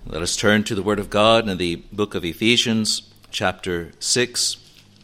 Let us turn to the Word of God in the book of Ephesians, chapter 6,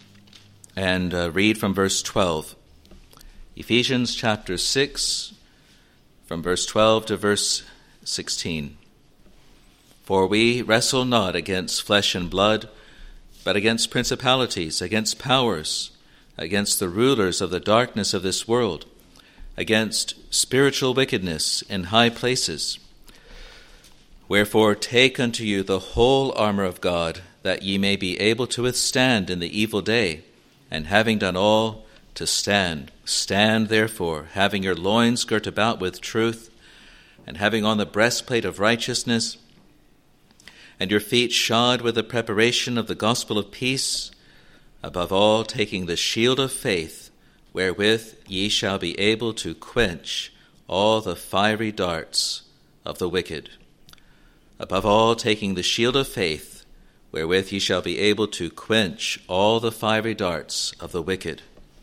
and read from verse 12. Ephesians chapter 6, from verse 12 to verse 16. For we wrestle not against flesh and blood, but against principalities, against powers, against the rulers of the darkness of this world, against spiritual wickedness in high places. Wherefore take unto you the whole armor of God, that ye may be able to withstand in the evil day, and having done all, to stand. Stand therefore, having your loins girt about with truth, and having on the breastplate of righteousness, and your feet shod with the preparation of the gospel of peace, above all taking the shield of faith, wherewith ye shall be able to quench all the fiery darts of the wicked. Above all, taking the shield of faith, wherewith ye shall be able to quench all the fiery darts of the wicked.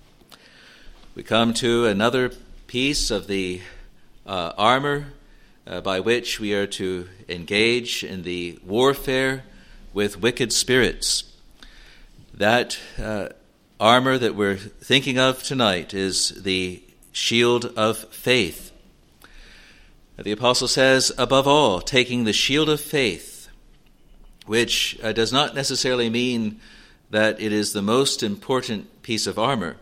We come to another piece of the armor by which we are to engage in the warfare with wicked spirits. That armor that we're thinking of tonight is the shield of faith. The apostle says, above all, taking the shield of faith, which does not necessarily mean that it is the most important piece of armor.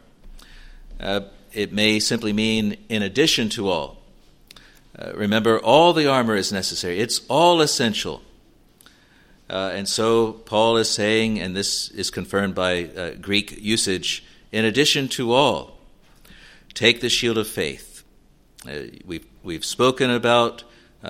It may simply mean in addition to all. Remember, all the armor is necessary. It's all essential. And so Paul is saying, and this is confirmed by Greek usage, in addition to all, take the shield of faith. We've spoken about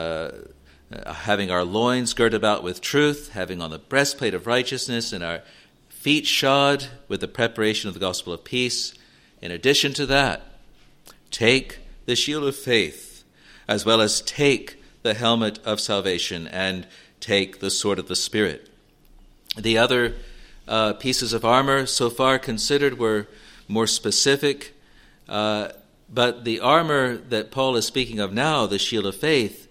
having our loins girt about with truth, having on the breastplate of righteousness, and our feet shod with the preparation of the gospel of peace. In addition to that, take the shield of faith, as well as take the helmet of salvation and take the sword of the Spirit. The other pieces of armor so far considered were more specific, but the armor that Paul is speaking of now, the shield of faith,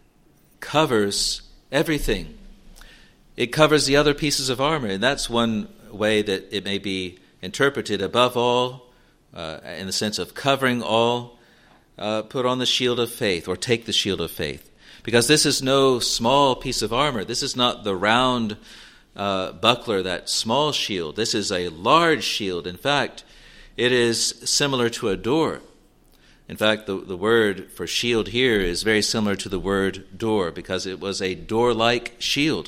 covers everything. It covers the other pieces of armor, and that's one way that it may be interpreted. Above all, in the sense of covering all, put on the shield of faith, or take the shield of faith. Because this is no small piece of armor. This is not the round buckler, that small shield. This is a large shield. In fact, it is similar to a door. In fact, the word for shield here is very similar to the word door, because it was a door-like shield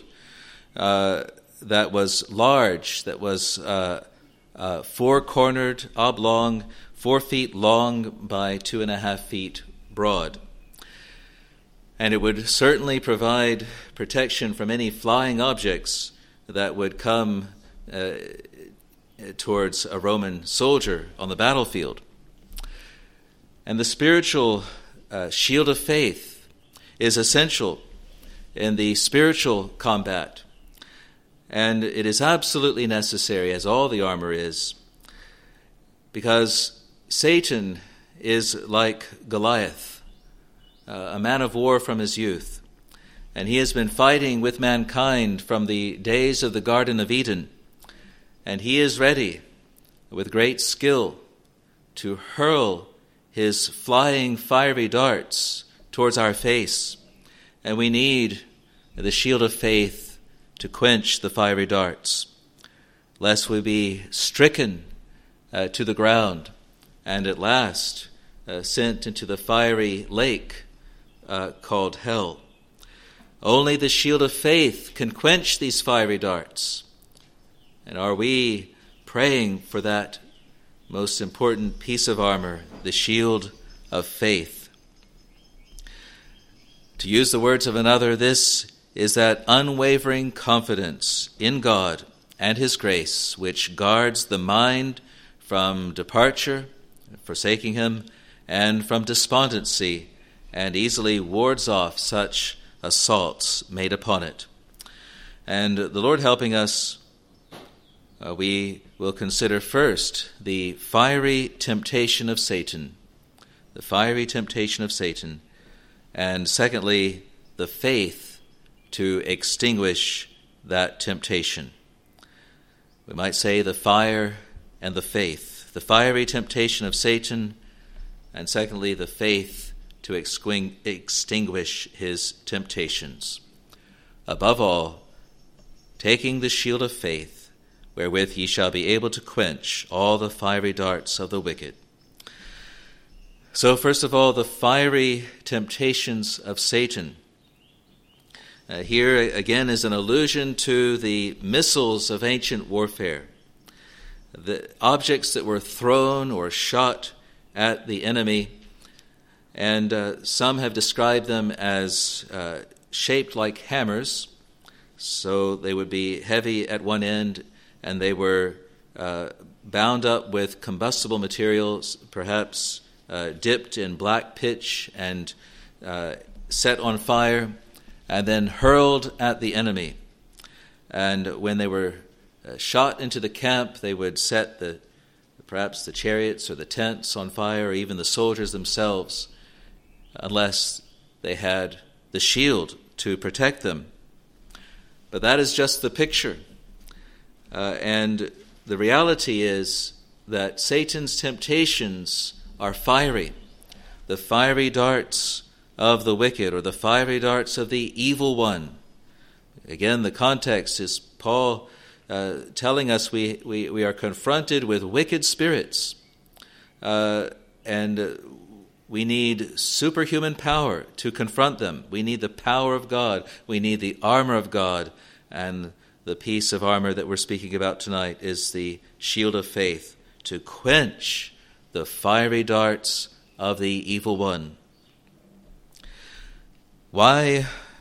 that was large, that was four-cornered, oblong, 4 feet long by 2.5 feet broad. And it would certainly provide protection from any flying objects that would come towards a Roman soldier on the battlefield. And the spiritual shield of faith is essential in the spiritual combat. And it is absolutely necessary, as all the armor is, because Satan is like Goliath, a man of war from his youth. And he has been fighting with mankind from the days of the Garden of Eden. And he is ready, with great skill, to hurl his flying fiery darts towards our face. And we need the shield of faith to quench the fiery darts, lest we be stricken to the ground and at last sent into the fiery lake called hell. Only the shield of faith can quench these fiery darts. And are we praying for that most important piece of armor, the shield of faith? To use the words of another, this is that unwavering confidence in God and His grace which guards the mind from departure, forsaking Him, and from despondency, and easily wards off such assaults made upon it. And the Lord helping us, we will consider first the fiery temptation of Satan, and secondly, the faith to extinguish that temptation. We might say the fire and the faith. The fiery temptation of Satan, and secondly, the faith to extinguish his temptations. Above all, taking the shield of faith, wherewith ye shall be able to quench all the fiery darts of the wicked. So, first of all, the fiery temptations of Satan. Here again is an allusion to the missiles of ancient warfare, the objects that were thrown or shot at the enemy, and some have described them as shaped like hammers, so they would be heavy at one end, and they were bound up with combustible materials, perhaps dipped in black pitch and set on fire, and then hurled at the enemy. And when they were shot into the camp, they would set perhaps the chariots or the tents on fire, or even the soldiers themselves, unless they had the shield to protect them. But that is just the picture. And the reality is that Satan's temptations are fiery. The fiery darts of the wicked, or the fiery darts of the evil one. Again, the context is Paul telling us we are confronted with wicked spirits, and we need superhuman power to confront them. We need the power of God. We need the armor of God. And the piece of armor that we're speaking about tonight is the shield of faith to quench the fiery darts of the evil one. Why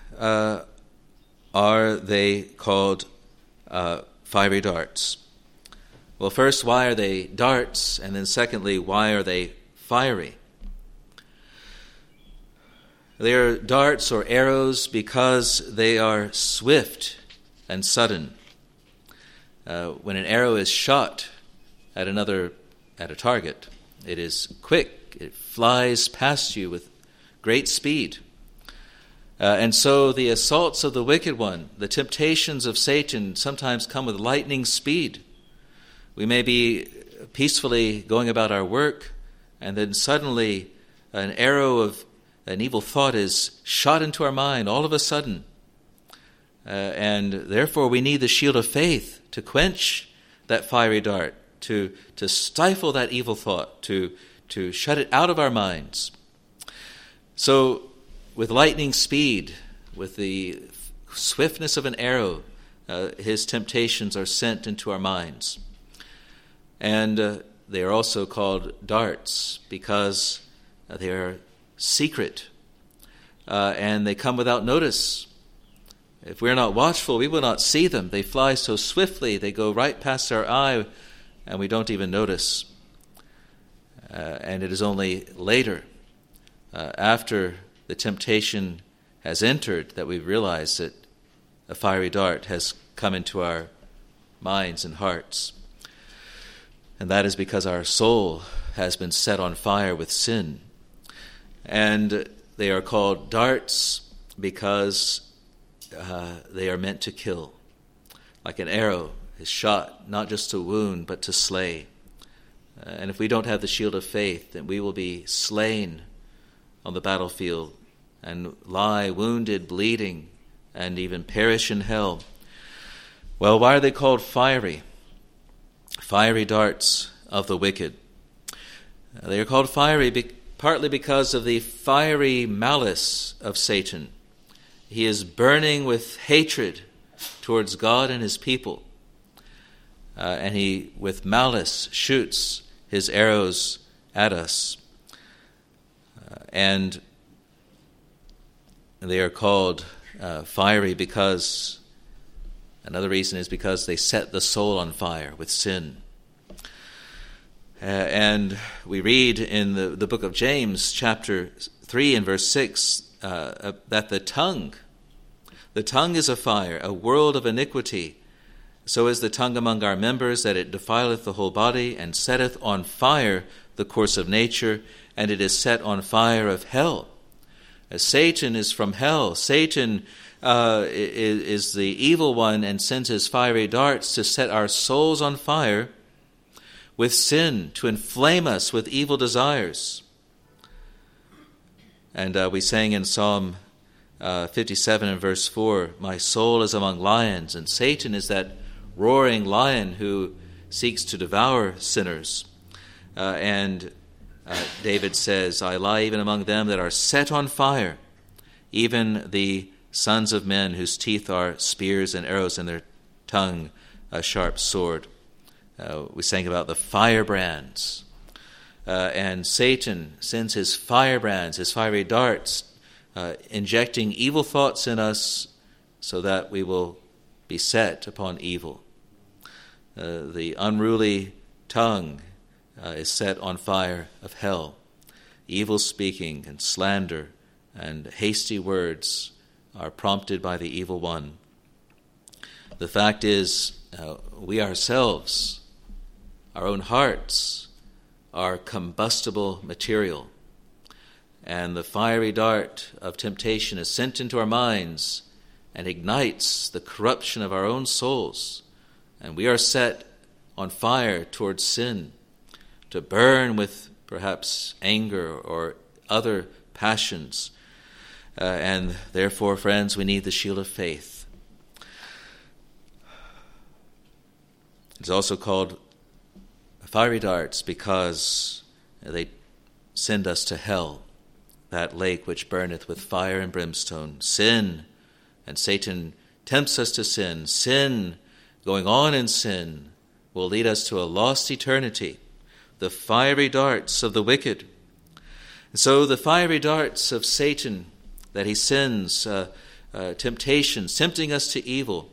are they called fiery darts? Well, first, why are they darts? And then secondly, why are they fiery? They are darts or arrows because they are swift and sudden. When an arrow is shot at a target, it is quick. It flies past you with great speed. And so the assaults of the wicked one, the temptations of Satan, sometimes come with lightning speed. We may be peacefully going about our work, and then suddenly an arrow of an evil thought is shot into our mind all of a sudden. And therefore we need the shield of faith to quench that fiery dart, to stifle that evil thought, to shut it out of our minds. So with lightning speed, with the swiftness of an arrow, his temptations are sent into our minds. And they are also called darts because they are secret, and they come without notice. If we're not watchful, we will not see them. They fly so swiftly, they go right past our eye, and we don't even notice. And it is only later, after the temptation has entered, that we realize that a fiery dart has come into our minds and hearts. And that is because our soul has been set on fire with sin. And they are called darts because they are meant to kill. Like an arrow is shot not just to wound, but to slay. And if we don't have the shield of faith, then we will be slain on the battlefield and lie wounded, bleeding, and even perish in hell. Well, why are they called fiery? Fiery darts of the wicked. They are called fiery partly because of the fiery malice of Satan. He is burning with hatred towards God and his people. And he, with malice, shoots his arrows at us. And they are called fiery because, another reason is because they set the soul on fire with sin. And we read in the book of James, chapter 3 and verse 6, that the tongue is a fire, a world of iniquity. So is the tongue among our members, that it defileth the whole body, and setteth on fire the course of nature, and it is set on fire of hell. As Satan is from hell. Satan is the evil one and sends his fiery darts to set our souls on fire with sin, to inflame us with evil desires. And we sang in Psalm 57 and verse 4, "My soul is among lions," and Satan is that roaring lion who seeks to devour sinners. David says, "I lie even among them that are set on fire, even the sons of men whose teeth are spears and arrows and their tongue a sharp sword." We sang about the firebrands. And Satan sends his firebrands, his fiery darts, injecting evil thoughts in us so that we will be set upon evil. The unruly tongue is set on fire of hell. Evil speaking and slander and hasty words are prompted by the evil one. The fact is, we ourselves, our own hearts, are combustible material. And the fiery dart of temptation is sent into our minds and ignites the corruption of our own souls. And we are set on fire towards sin, to burn with perhaps anger or other passions. And therefore, friends, we need the shield of faith. It's also called fiery darts because they send us to hell, that lake which burneth with fire and brimstone. Sin, and Satan tempts us to sin. Sin, going on in sin, will lead us to a lost eternity. The fiery darts of the wicked. And so the fiery darts of Satan that he sends, temptations, tempting us to evil,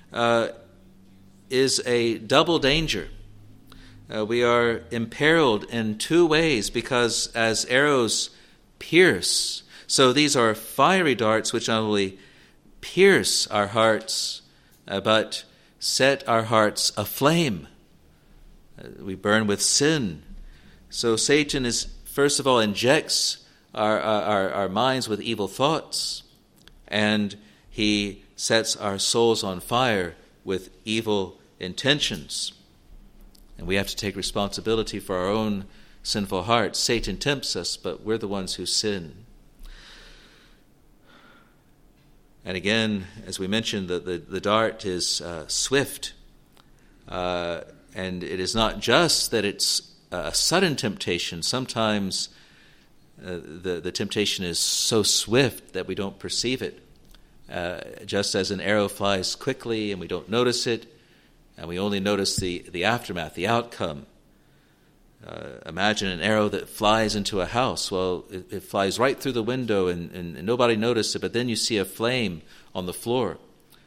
is a double danger. We are imperiled in two ways because as arrows pierce, so these are fiery darts which not only pierce our hearts, but set our hearts aflame. We burn with sin. So Satan is, first of all, injects our minds with evil thoughts, and he sets our souls on fire with evil intentions. And we have to take responsibility for our own sinful hearts. Satan tempts us, but we're the ones who sin. And again, as we mentioned, the dart is swift. And it is not just that it's a sudden temptation. Sometimes the temptation is so swift that we don't perceive it. Just as an arrow flies quickly and we don't notice it, and we only notice the aftermath, the outcome. Imagine an arrow that flies into a house. Well, it flies right through the window and nobody noticed it, but then you see a flame on the floor.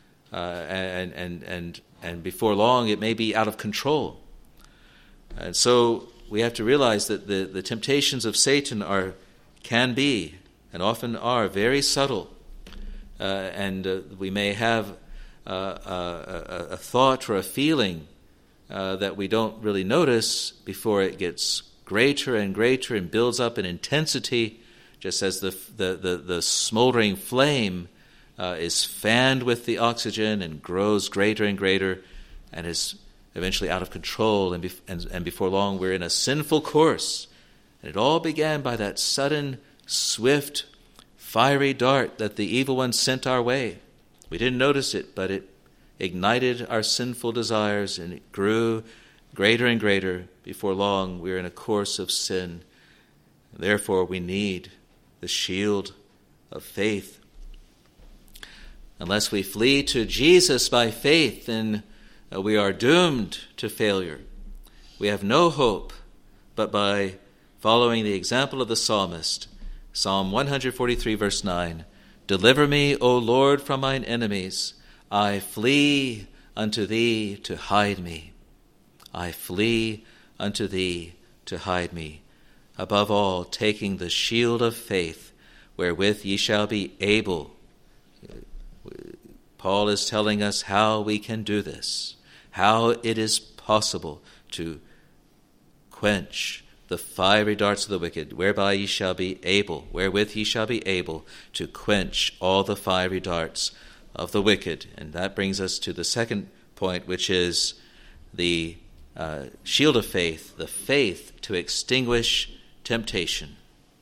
And before long, it may be out of control. And so we have to realize that the temptations of Satan can be, and often are, very subtle. We may have a thought or a feeling that we don't really notice before it gets greater and greater and builds up in intensity, just as the smoldering flame is fanned with the oxygen and grows greater and greater and is eventually out of control, and before long we're in a sinful course. And it all began by that sudden, swift, fiery dart that the evil one sent our way. We didn't notice it, but it ignited our sinful desires, and it grew greater and greater. Before long, we're in a course of sin. Therefore, we need the shield of faith. Unless we flee to Jesus by faith, then we are doomed to failure. We have no hope but by following the example of the psalmist. Psalm 143, verse 9, "Deliver me, O Lord, from mine enemies. I flee unto thee to hide me. I flee unto thee to hide me. Above all, taking the shield of faith, wherewith ye shall be able." Paul is telling us how we can do this, how it is possible to quench the fiery darts of the wicked, wherewith ye shall be able to quench all the fiery darts of the wicked. And that brings us to the second point, which is the shield of faith, the faith to extinguish temptation.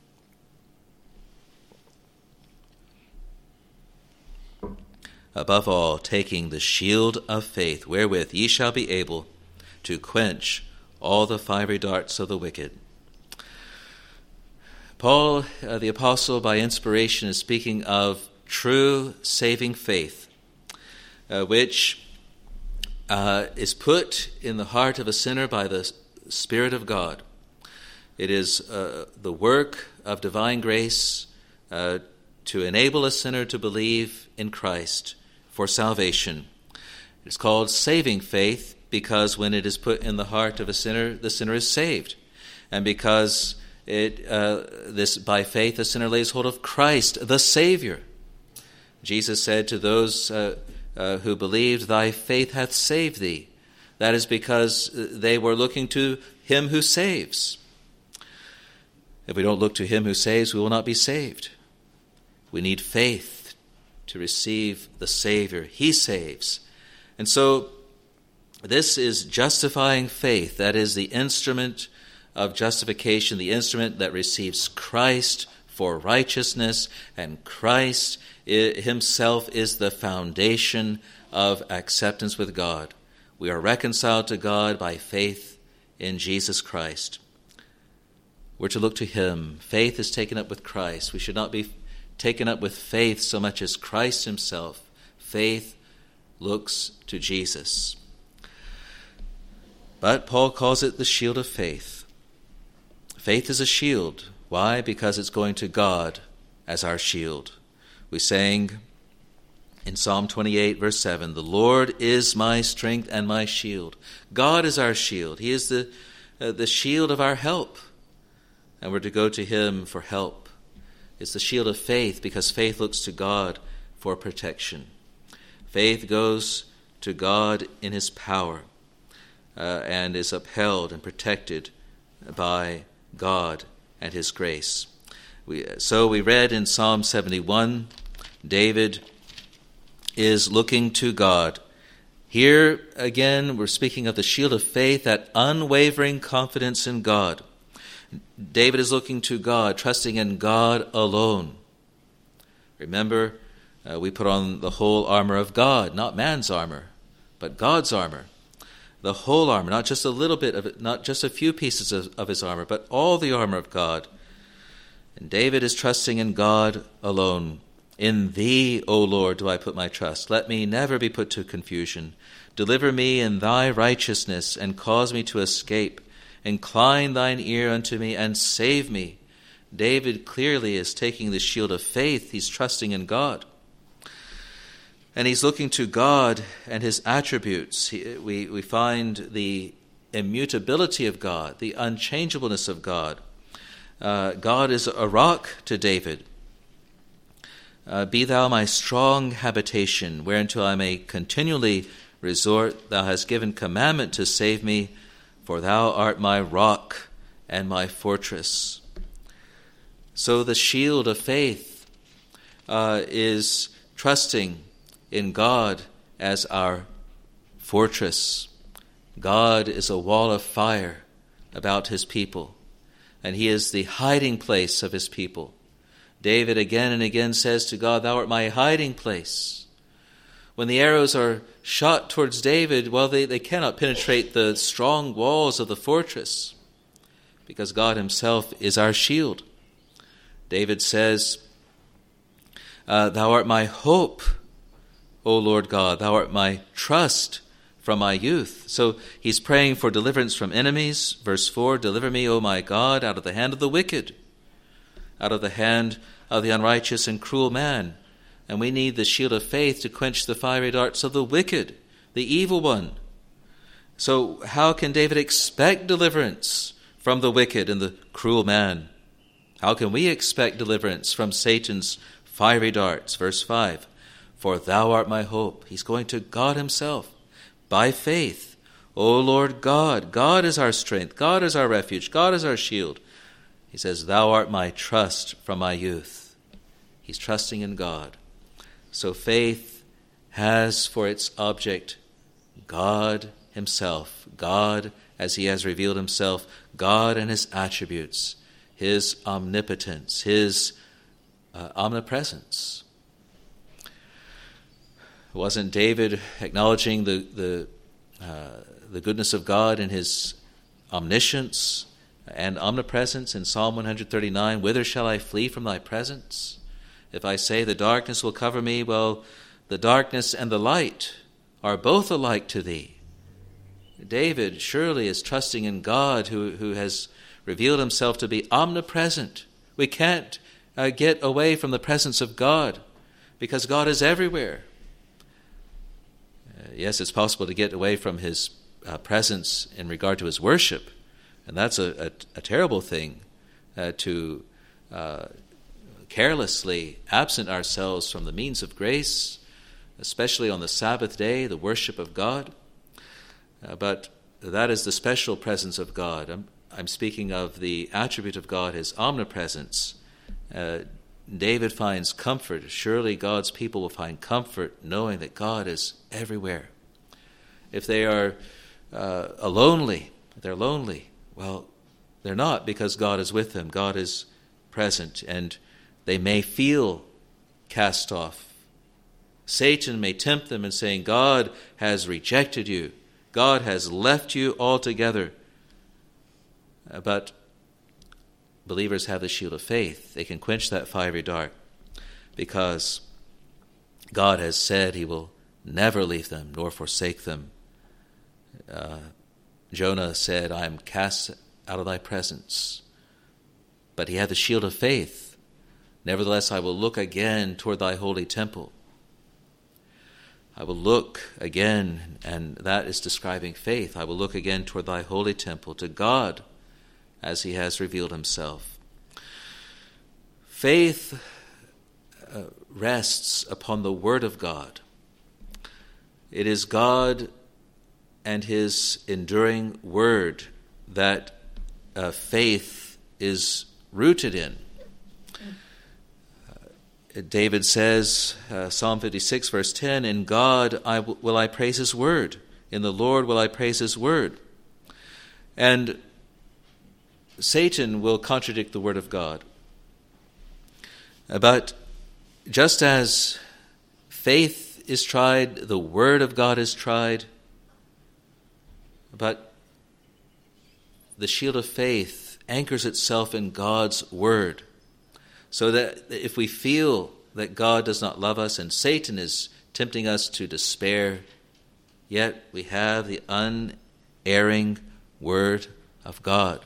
Above all, taking the shield of faith, wherewith ye shall be able to quench all the fiery darts of the wicked. Paul, the apostle, by inspiration, is speaking of true saving faith, which is put in the heart of a sinner by the Spirit of God. It is the work of divine grace to enable a sinner to believe in Christ for salvation. It's called saving faith because when it is put in the heart of a sinner, the sinner is saved. And because by faith the sinner lays hold of Christ, the Savior. Jesus said to those who believed, "Thy faith hath saved thee." That is because they were looking to him who saves. If we don't look to him who saves, we will not be saved. We need faith to receive the Savior. He saves. And so this is justifying faith. That is the instrument of justification, the instrument that receives Christ for righteousness, and Christ himself is the foundation of acceptance with God. We are reconciled to God by faith in Jesus Christ. We're to look to him. Faith is taken up with Christ. We should not be taken up with faith so much as Christ himself. Faith looks to Jesus. But Paul calls it the shield of faith. Faith is a shield. Why? Because it's going to God as our shield. We sang in Psalm 28, verse 7, "The Lord is my strength and my shield." God is our shield. He is the shield of our help. And we're to go to him for help. It's the shield of faith because faith looks to God for protection. Faith goes to God in his power and is upheld and protected by God and his grace. So we read in Psalm 71, David is looking to God. Here again, we're speaking of the shield of faith, that unwavering confidence in God. David is looking to God, trusting in God alone. Remember, we put on the whole armor of God, not man's armor, but God's armor. The whole armor, not just a little bit of it, not just a few pieces of his armor, but all the armor of God. And David is trusting in God alone. "In thee, O Lord, do I put my trust. Let me never be put to confusion. Deliver me in thy righteousness, and cause me to escape. Incline thine ear unto me, and save me." David clearly is taking the shield of faith. He's trusting in God. And he's looking to God and his attributes. We find the immutability of God, the unchangeableness of God. God is a rock to David. "Be thou my strong habitation, whereunto I may continually resort. Thou hast given commandment to save me, for thou art my rock and my fortress." So the shield of faith is trusting in God as our fortress. God is a wall of fire about his people, and he is the hiding place of his people. David again and again says to God, "Thou art my hiding place." When the arrows are shot towards David, well, they cannot penetrate the strong walls of the fortress because God himself is our shield. David says, "Thou art my hope, O Lord God. Thou art my trust from my youth." So he's praying for deliverance from enemies. Verse 4, "Deliver me, O my God, out of the hand of the wicked, out of the hand of the unrighteous and cruel man." And we need the shield of faith to quench the fiery darts of the wicked, the evil one. So how can David expect deliverance from the wicked and the cruel man? How can we expect deliverance from Satan's fiery darts? Verse 5, "For thou art my hope." He's going to God himself by faith. O Lord God, God is our strength, God is our refuge, God is our shield. He says, thou art my trust from my youth. He's trusting in God. So faith has for its object God himself, God as he has revealed himself, God and his attributes, his omnipotence, his omnipresence. Wasn't David acknowledging the goodness of God in his omniscience and omnipresence in Psalm 139? Whither shall I flee from thy presence? If I say the darkness will cover me, well, the darkness and the light are both alike to thee. David surely is trusting in God who has revealed himself to be omnipresent. We can't get away from the presence of God because God is everywhere. Yes, it's possible to get away from his presence in regard to his worship, and that's a terrible thing, to carelessly absent ourselves from the means of grace, especially on the Sabbath day, the worship of God. But that is the special presence of God. I'm speaking of the attribute of God, his omnipresence. David finds comfort. Surely God's people will find comfort knowing that God is everywhere. If they are lonely, well, they're not, because God is with them. God is present, and they may feel cast off. Satan may tempt them in saying, God has rejected you. God has left you altogether. But believers have the shield of faith. They can quench that fiery dart because God has said he will never leave them nor forsake them. Jonah said, I am cast out of thy presence. But he had the shield of faith. Nevertheless, I will look again toward thy holy temple. I will look again, and that is describing faith. I will look again toward thy holy temple, to God as he has revealed himself. Faith rests upon the Word of God. It is God and his enduring Word that faith is rooted in. David says, Psalm 56, verse 10, in God will I praise his word. In the Lord will I praise his word. And Satan will contradict the word of God. But just as faith is tried, the word of God is tried, but the shield of faith anchors itself in God's word. So that if we feel that God does not love us and Satan is tempting us to despair, yet we have the unerring word of God,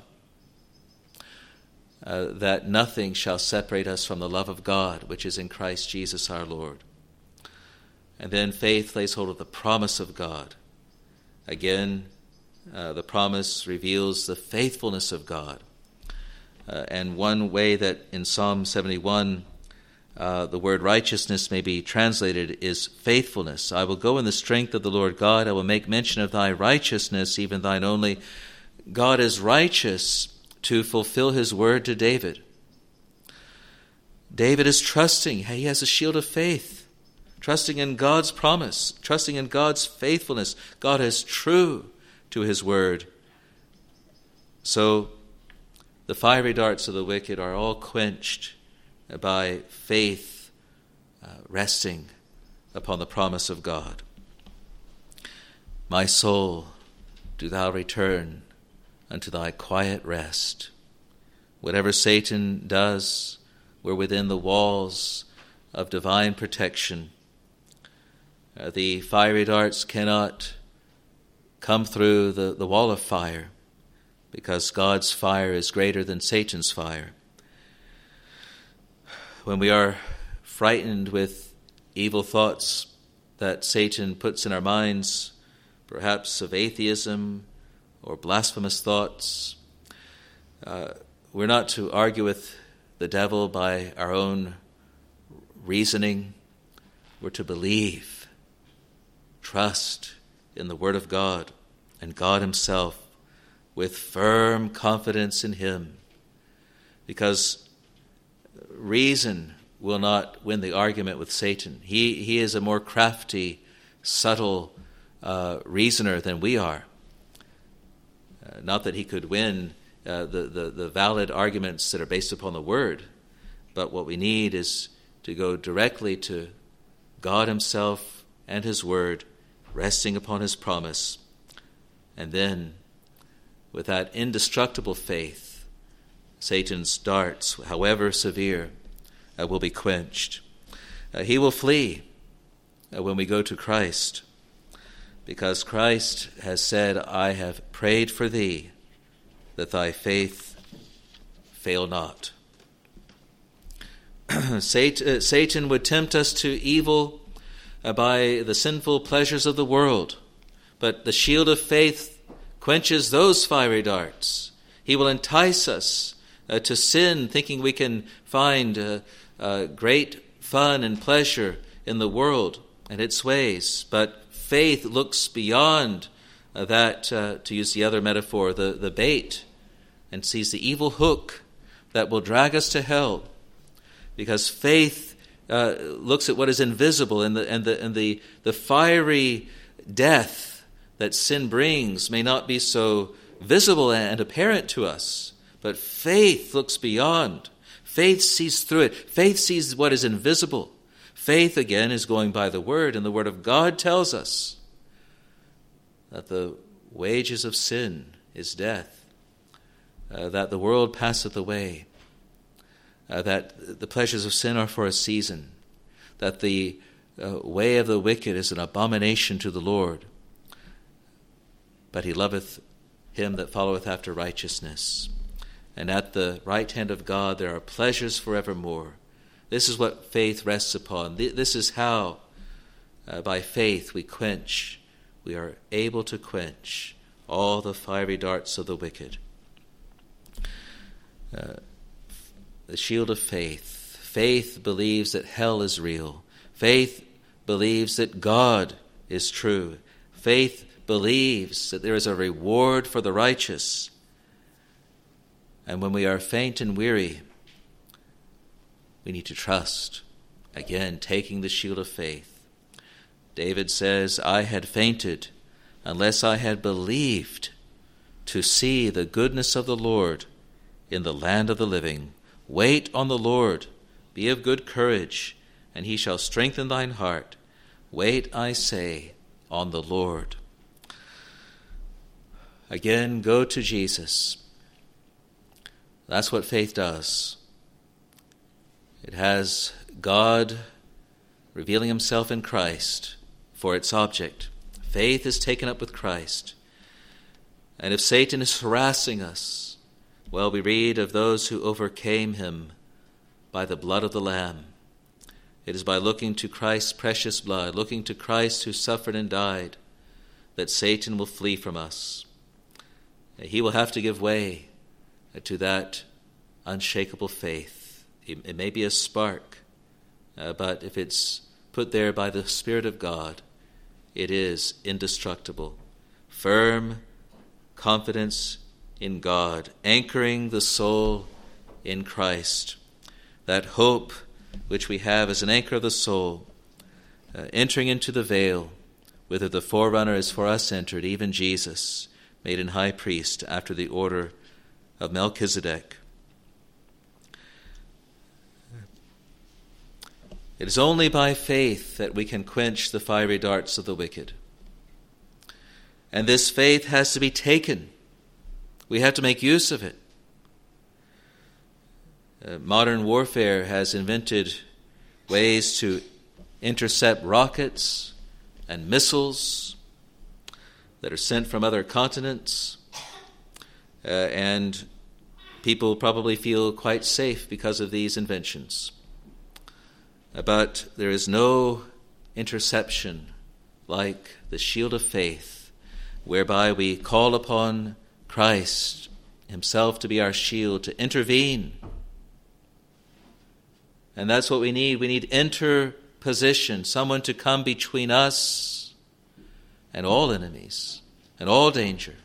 that nothing shall separate us from the love of God, which is in Christ Jesus our Lord. And then faith lays hold of the promise of God. Again, the promise reveals the faithfulness of God. And one way that in Psalm 71 the word righteousness may be translated is faithfulness. I will go in the strength of the Lord God. I will make mention of thy righteousness, even thine only. God is righteous to fulfill his word to David. David is trusting. He has a shield of faith, trusting in God's promise, trusting in God's faithfulness. God is true to his word. So the fiery darts of the wicked are all quenched by faith resting upon the promise of God. My soul, do thou return unto thy quiet rest. Whatever Satan does, we're within the walls of divine protection. The fiery darts cannot come through the wall of fire, because God's fire is greater than Satan's fire. When we are frightened with evil thoughts that Satan puts in our minds, perhaps of atheism or blasphemous thoughts, we're not to argue with the devil by our own reasoning. We're to believe, trust in the Word of God, and God himself with firm confidence in him, because reason will not win the argument with Satan. He is a more crafty, subtle reasoner than we are. Not that he could win the valid arguments that are based upon the Word, but what we need is to go directly to God himself and his Word, resting upon his promise, and then with that indestructible faith, Satan's darts, however severe, will be quenched. He will flee when we go to Christ, because Christ has said, I have prayed for thee, that thy faith fail not. Satan would tempt us to evil by the sinful pleasures of the world, but the shield of faith quenches those fiery darts. He will entice us to sin, thinking we can find great fun and pleasure in the world and its ways. But faith looks beyond that, to use the other metaphor, the bait, and sees the evil hook that will drag us to hell. Because faith looks at what is invisible, and the fiery death that sin brings may not be so visible and apparent to us. But faith looks beyond. Faith sees through it. Faith sees what is invisible. Faith, again, is going by the Word, and the Word of God tells us that the wages of sin is death, that the world passeth away, that the pleasures of sin are for a season, that the way of the wicked is an abomination to the Lord, but he loveth him that followeth after righteousness. And at the right hand of God there are pleasures forevermore. This is what faith rests upon. This is how, by faith, we are able to quench all the fiery darts of the wicked. The shield of faith. Faith believes that hell is real. Faith believes that God is true. Faith believes that there is a reward for the righteous. And when we are faint and weary, we need to trust. Again, taking the shield of faith. David says, I had fainted unless I had believed to see the goodness of the Lord in the land of the living. Wait on the Lord, be of good courage, and he shall strengthen thine heart. Wait, I say, on the Lord. Again, go to Jesus. That's what faith does. It has God revealing himself in Christ for its object. Faith is taken up with Christ. And if Satan is harassing us, well, we read of those who overcame him by the blood of the Lamb. It is by looking to Christ's precious blood, looking to Christ who suffered and died, that Satan will flee from us. He will have to give way to that unshakable faith. It may be a spark, but if it's put there by the Spirit of God, it is indestructible. Firm confidence in God, anchoring the soul in Christ. That hope which we have as an anchor of the soul, entering into the veil, whither the forerunner is for us entered, even Jesus, made an high priest after the order of Melchizedek. It is only by faith that we can quench the fiery darts of the wicked. And this faith has to be taken. We have to make use of it. Modern warfare has invented ways to intercept rockets and missiles that are sent from other continents. And people probably feel quite safe because of these inventions. But there is no interception like the shield of faith, whereby we call upon Christ himself to be our shield, to intervene. And that's what we need. We need interposition, someone to come between us and all enemies, and all danger.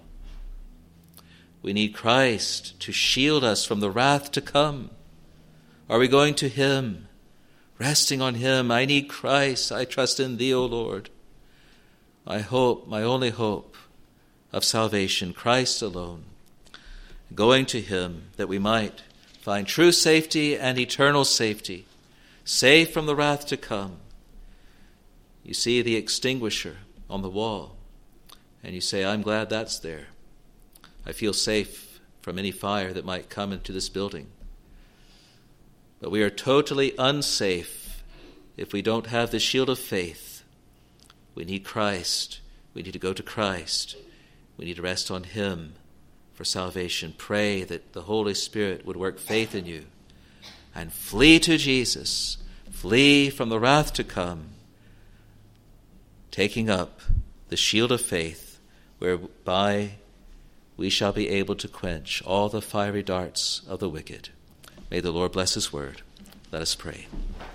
We need Christ to shield us from the wrath to come. Are we going to him, resting on him? I need Christ. I trust in thee, O Lord. My hope, my only hope of salvation, Christ alone. Going to him that we might find true safety and eternal safety, safe from the wrath to come. You see the extinguisher on the wall, and you say, I'm glad that's there. I feel safe from any fire that might come into this building. But we are totally unsafe if we don't have the shield of faith. We need Christ. We need to go to Christ. We need to rest on him for salvation. Pray that the Holy Spirit would work faith in you and flee to Jesus. Flee from the wrath to come, taking up the shield of faith, whereby we shall be able to quench all the fiery darts of the wicked. May the Lord bless his word. Let us pray.